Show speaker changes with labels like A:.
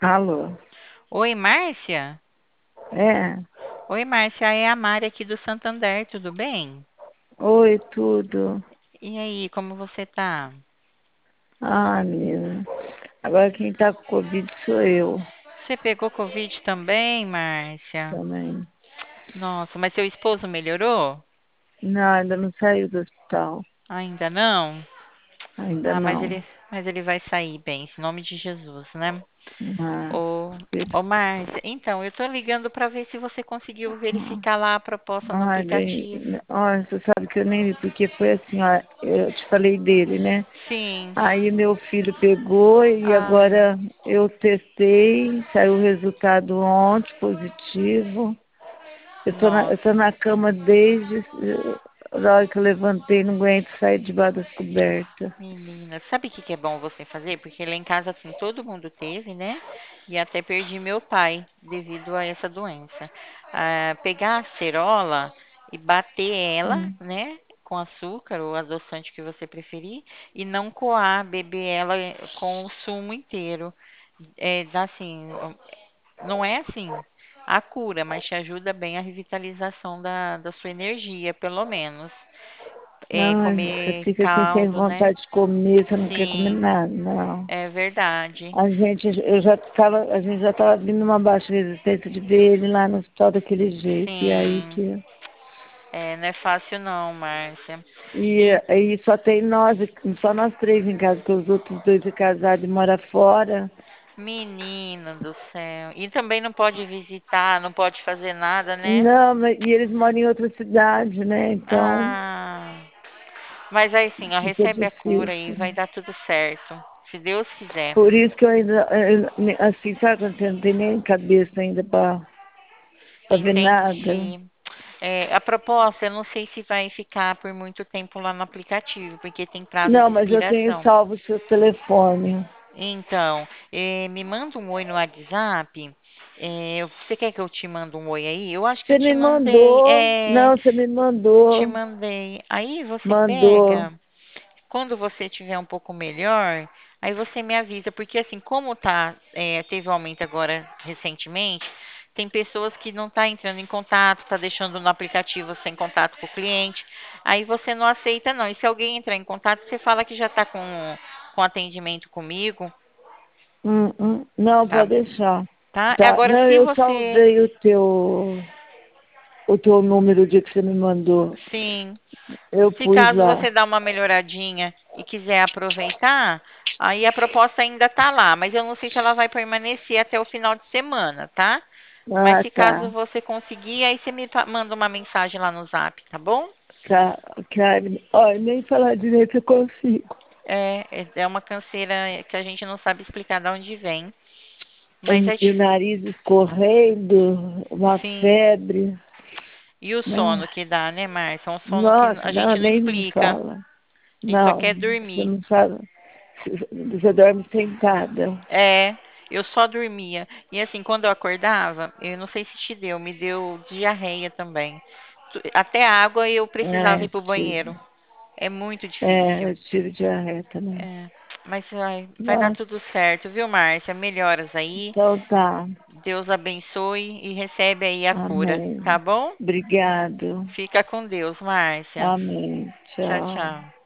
A: Alô?
B: Oi, Márcia?
A: É.
B: Oi, Márcia, é a Mari aqui do Santander, tudo bem?
A: Oi, tudo.
B: E aí, como você tá?
A: Ah, menina. Agora quem tá com Covid sou eu
B: Você pegou Covid também, Márcia?
A: também.
B: Nossa, mas seu esposo melhorou?
A: Não, ainda não saiu do hospital.
B: Ainda não?
A: Ainda
B: Ah, mas
A: não.
B: ele vai sair bem, em nome de Jesus, né?
A: Ah,
B: Ô, ô Márcia, então, eu tô ligando para ver se você conseguiu verificar lá a proposta no
A: ai, bem.
B: aplicativo.
A: Olha, você sabe que eu nem vi, porque foi assim, ó, eu te falei dele, né?
B: Sim.
A: Aí meu filho pegou e
B: Ai,
A: agora eu testei, saiu o resultado ontem, positivo. Eu tô
B: nossa.
A: na cama desde a hora que eu levantei, não aguento sair debaixo das cobertas.
B: Menina, sabe o que que é bom você fazer? Porque lá em casa, assim, todo mundo teve, né? E até perdi meu pai devido a essa doença. Ah, pegar a cerola e bater ela,
A: Hum.
B: né? Com açúcar ou adoçante que você preferir, e não coar, beber ela com o sumo inteiro. É, dá assim, não é assim a cura, mas te ajuda bem a revitalização da sua energia, pelo menos. É,
A: Ai, você
B: comer
A: fica assim sem
B: caldo, né?
A: vontade de comer, você não quer comer
B: Sim,
A: nada, não.
B: é verdade.
A: A gente já estava vindo uma baixa resistência de ver ele lá no hospital daquele jeito. E aí
B: Sim,
A: que.
B: é, não é fácil não, Márcia.
A: E
B: E,
A: aí só tem nós, só nós três em casa, porque os outros dois é casado e mora fora.
B: menina do céu. E também não pode visitar, não pode fazer nada, né?
A: Não, e eles moram em outra cidade, né? Então
B: Ah, mas aí sim, ó,
A: fica
B: recebe a cura e
A: difícil.
B: vai dar tudo certo. Se Deus quiser.
A: Por isso que eu ainda, assim, sabe quando você não tem nem cabeça ainda pra ver nada?
B: Entendi. É, a proposta, eu não sei se vai ficar por muito tempo lá no aplicativo, porque tem prazo
A: Não,
B: de
A: mas eu tenho
B: expiração.
A: salvo o seu telefone.
B: Então, me manda um oi no WhatsApp. Você quer que eu te mande um oi aí? Eu acho que eu
A: Você
B: te
A: me
B: mandei.
A: mandou, não, você me
B: Te
A: mandou,
B: mandei. Aí você
A: mandou.
B: pega, quando você tiver um pouco melhor, aí você me avisa, porque assim, como tá, teve um aumento agora recentemente, tem pessoas que não tá entrando em contato, tá deixando no aplicativo sem contato com o cliente. Aí você não aceita, não. E se alguém entrar em contato, você fala que já tá com atendimento comigo.
A: Não,
B: Tá,
A: pode deixar.
B: tá?
A: Tá,
B: Agora,
A: não,
B: se
A: eu
B: você.
A: salvei o teu número o dia que você me mandou.
B: Sim.
A: Eu
B: Se
A: pus
B: caso
A: lá.
B: você dar uma melhoradinha e quiser aproveitar, aí a proposta ainda tá lá, mas eu não sei se ela vai permanecer até o final de semana, tá? Mas
A: Ah,
B: se caso
A: tá.
B: você conseguir, aí você me manda uma mensagem lá no Zap, tá bom?
A: Karen, olha, nem falar direito eu consigo.
B: É uma canseira que a gente não sabe explicar de onde vem, mas é
A: E o
B: difícil.
A: nariz escorrendo, uma
B: Sim.
A: febre.
B: E o
A: Não,
B: sono que dá, né, Márcia? É um sono que
A: nossa,
B: a
A: não,
B: gente não
A: nem me
B: explica.
A: fala.
B: A gente só
A: Não,
B: quer
A: você
B: dormir.
A: não sabe. Você dorme sentada.
B: É, eu só dormia. E assim, quando eu acordava, eu não sei se te deu, me deu diarreia também. Até água eu precisava
A: É,
B: ir pro
A: tive.
B: banheiro. É muito
A: É,
B: difícil.
A: eu tive diarreia também.
B: É, mas vai dar
A: Nossa,
B: tudo certo, viu, Márcia? Melhoras aí.
A: então tá.
B: Deus abençoe e recebe aí a cura,
A: Amém.
B: tá bom?
A: Obrigado.
B: Fica com Deus, Márcia.
A: Amém.
B: Tchau,
A: Tchau.
B: tchau.